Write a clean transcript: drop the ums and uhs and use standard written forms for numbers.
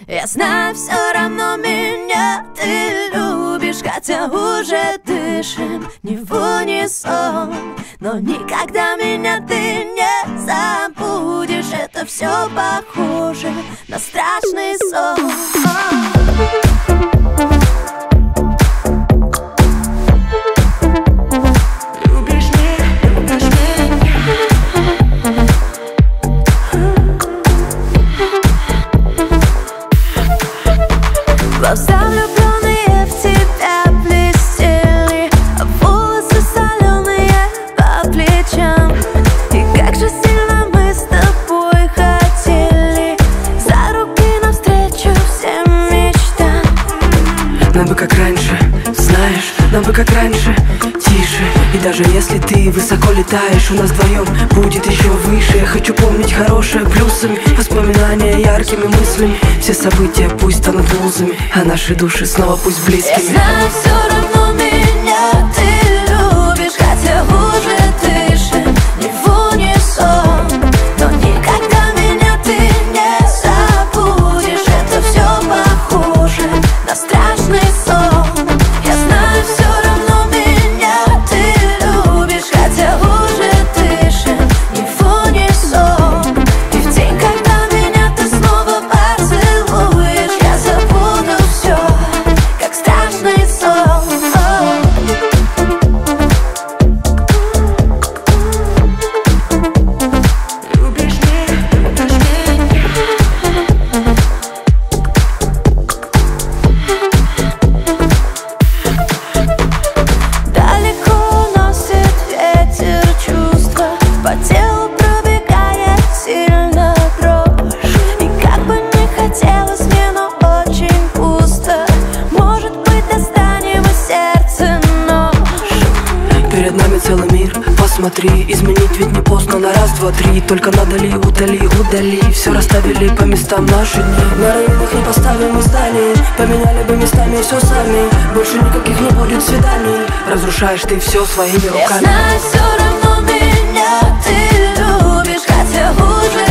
Я знаю, все равно меня ты любишь, хотя уже дышим не в унисон. Но никогда меня ты не забудешь. Это все похоже на страшный сон. Глаза влюбленные в тебя блестели, а волосы соленые по плечам. И как же сильно мы с тобой хотели за руки навстречу всем мечтам. Нам бы как раньше, знаешь, нам бы как раньше, тише. И даже если ты высоко летаешь, у нас вдвоем будет еще выше. Я хочу помнить хорошее плюсами, воспоминания яркими мыслями. Все события пусть станут вузами, а наши души снова пусть близкими. Я знаю, все равно меня ты любишь, хотя уже дышим не в унисон. Но никогда меня ты не забудешь. Это все похоже на страшный сон. Я знаю, все равно меня ты любишь, хотя уже дышим не в унисон. И в день, когда меня ты снова поцелуешь, я забуду все, как страшный сон. Любишь меня, Далеко носит ветер чувства, по телу пробегает сильно дрожь. И как бы не хотелось мне, но очень пусто. Может быть, достанем из сердца нож. перед нами целый мир, посмотри. Изменить ведь не поздно, на раз, два, три. Только надо ли, удали. Все расставили по местам наши дни. На рынок не поставим изданий, поменяли бы местами все сами. Больше никаких не будет свиданий. Разрушаешь ты все своими Я руками. знаю, все равно меня ты любишь, хотя уже